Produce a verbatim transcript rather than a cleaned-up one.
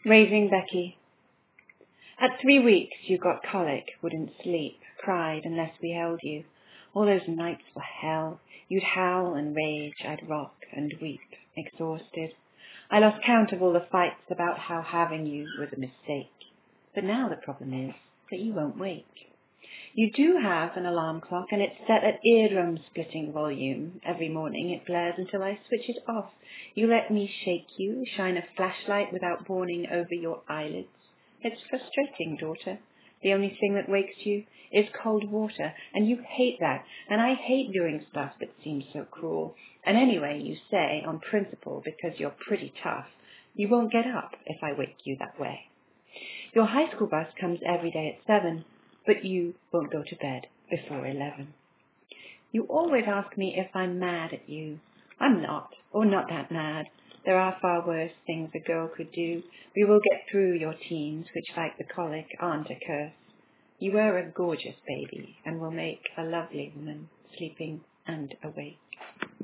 Raising Becky. At three weeks you got colic, wouldn't sleep, cried unless we held you. All those nights were hell. You'd howl and rage, I'd rock and weep, exhausted. I lost count of all the fights about how having you was a mistake. But now the problem is that you won't wake. You do have an alarm clock, and it's set at eardrum-splitting volume. Every morning it blares until I switch it off. You let me shake you, shine a flashlight without warning over your eyelids. It's frustrating, daughter. The only thing that wakes you is cold water, and you hate that, and I hate doing stuff that seems so cruel. And anyway, you say, on principle, because you're pretty tough, you won't get up if I wake you that way. Your high school bus comes every day at seven, but you won't go to bed before eleven. You always ask me if I'm mad at you. I'm not, or not that mad. There are far worse things a girl could do. We will get through your teens, which, like the colic, aren't a curse. You were a gorgeous baby, and will make a lovely woman, sleeping and awake.